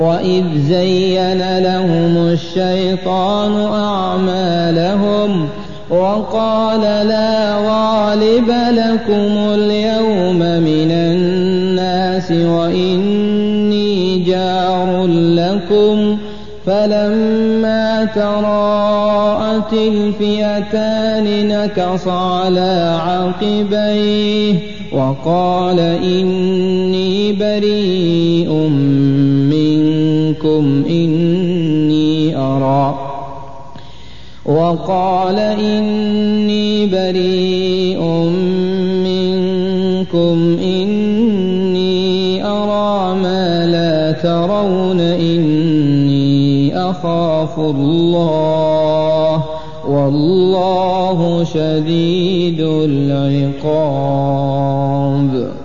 وإذ زين لهم الشيطان أعمالهم وقال لا غالب لكم اليوم من الناس وإني جار لكم فلما تراءت الفئتان نكص على عقبيه وقال إني بريء منكم إني أرى ما لا ترون إني أخاف الله والله شديد العقاب.